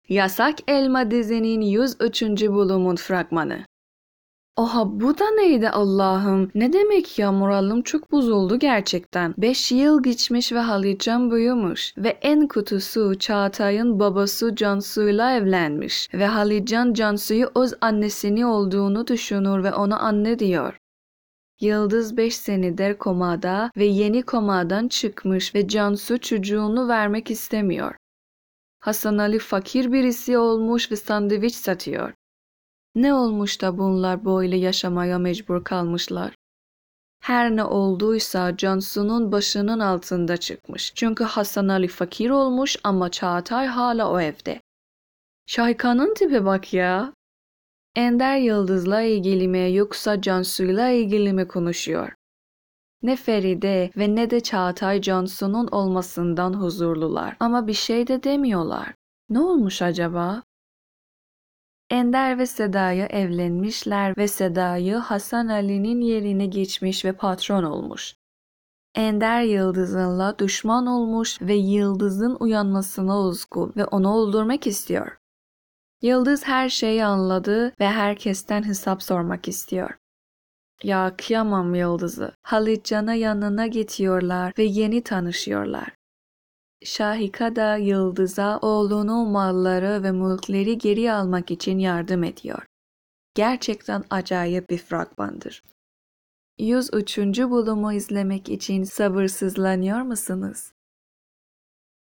Yasak Elma dizinin 103. bölümün fragmanı. Oha bu da neydi Allah'ım? Ne demek ya, moralim çok bozuldu gerçekten. 5 yıl geçmiş ve Halitcan büyümüş. Ve en kötüsü Çağatay'ın babası Cansu'yla evlenmiş. Ve Halitcan Cansu'yu öz annesini olduğunu düşünür ve ona anne diyor. Yıldız 5 senedir komada ve yeni komadan çıkmış ve Cansu çocuğunu vermek istemiyor. Hasan Ali fakir birisi olmuş ve sandviç satıyor. Ne olmuş da bunlar böyle yaşamaya mecbur kalmışlar? Her ne olduysa Cansu'nun başının altında çıkmış. Çünkü Hasan Ali fakir olmuş ama Çağatay hala o evde. Şahika'nın tipe bak ya. Ender Yıldız'la ilgili mi yoksa Cansu'yla ilgili mi konuşuyor? Ne Feride ve ne de Çağatay Cansu'nun olmasından huzurlular ama bir şey de demiyorlar. Ne olmuş acaba? Ender ve Seda'ya evlenmişler ve Seda'yı Hasan Ali'nin yerine geçmiş ve patron olmuş. Ender Yıldız'ınla düşman olmuş ve Yıldız'ın uyanmasına üzgün ve onu öldürmek istiyor. Yıldız her şeyi anladı ve herkesten hesap sormak istiyor. Ya kıyamam Yıldız'ı. Halitcan'a yanına getiriyorlar ve yeni tanışıyorlar. Şahika da Yıldız'a oğlunun malları ve mülkleri geri almak için yardım ediyor. Gerçekten acayip bir fragmandır. 103. bölümü izlemek için sabırsızlanıyor musunuz?